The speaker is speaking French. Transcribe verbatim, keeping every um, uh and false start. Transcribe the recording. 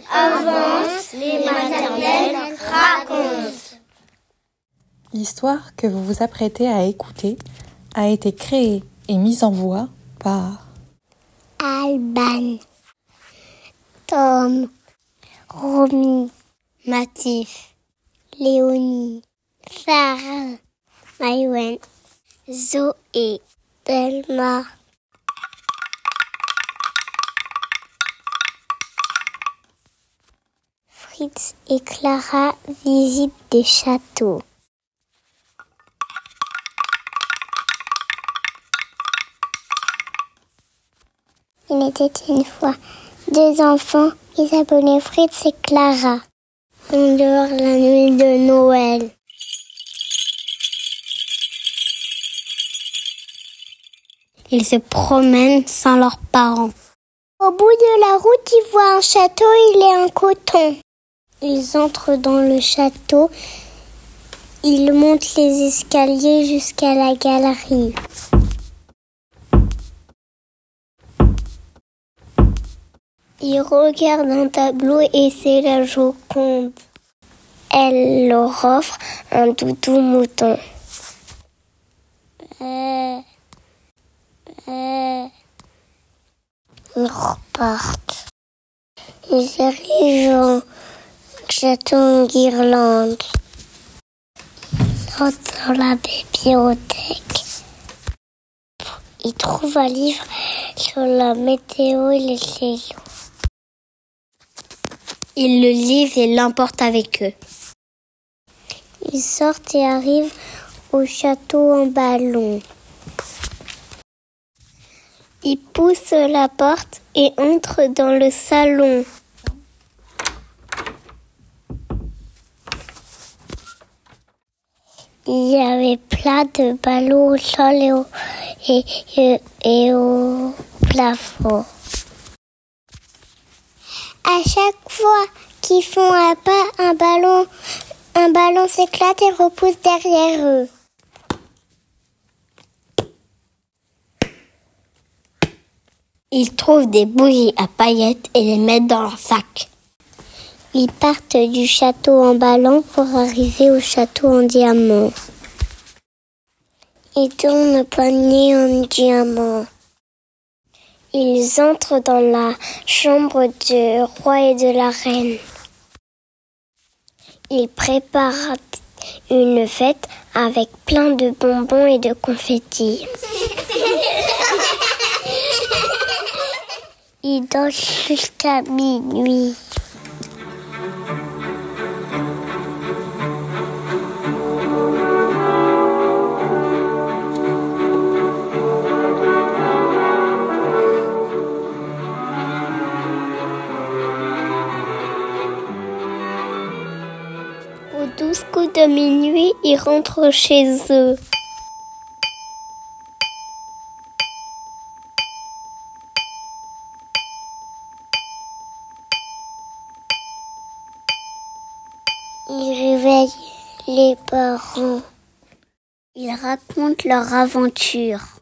avance, les maternelles racontent. L'histoire que vous vous apprêtez à écouter a été créée et mise en voix par Alban, Tom, Romy, Mathif, Léonie, Sarah, Maïwen, Zoé, Thelma. Fritz et Clara visitent des châteaux. Il était une fois deux enfants qui s'appelaient Fritz et Clara. En dehors la nuit de Noël. Ils se promènent sans leurs parents. Au bout de la route, ils voient un château, il est en coton. Ils entrent dans le château. Ils montent les escaliers jusqu'à la galerie. Ils regardent un tableau et c'est la Joconde. Elle leur offre un doudou mouton. Euh, euh, ils repartent. Ils arrivent au château en guirlande. Ils entrent dans la bibliothèque. Ils trouvent un livre sur la météo et les saisons. Ils le lisent et l'emportent avec eux. Ils sortent et arrivent au château en ballon. Ils poussent la porte et entrent dans le salon. Il y avait plein de ballons au sol et au, et, et, et au plafond. À chaque fois qu'ils font un pas, un ballon, un ballon s'éclate et repousse derrière eux. Ils trouvent des bougies à paillettes et les mettent dans leur sac. Ils partent du château en ballon pour arriver au château en diamant. Ils tournent le poignet en diamant. Ils entrent dans la chambre du roi et de la reine. Ils préparent une fête avec plein de bonbons et de confettis. Ils dansent jusqu'à minuit. Aux douze coups de minuit, ils rentrent chez eux. Ils réveillent les parents. Ils racontent leur aventure.